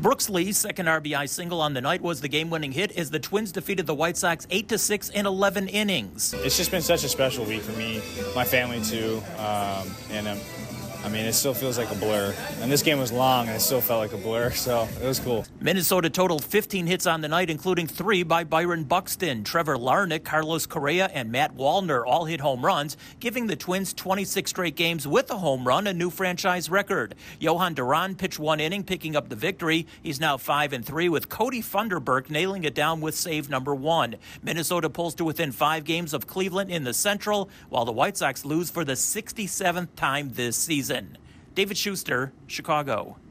Brooks Lee's second RBI single on the night was the game-winning hit as the Twins defeated the White Sox 8-6 in 11 innings. It's just been such a special week for me, my family too, it still feels like a blur. And this game was long, and it still felt like a blur, so it was cool. Minnesota totaled 15 hits on the night, including 3 by Byron Buxton. Trevor Larnach, Carlos Correa, and Matt Wallner all hit home runs, giving the Twins 26 straight games with a home run, a new franchise record. Johan Duran pitched 1 inning, picking up the victory. He's now 5-3, with Cody Funderburk nailing it down with save number 1. Minnesota pulls to within 5 games of Cleveland in the Central, while the White Sox lose for the 67th time this season. David Schuster, Chicago.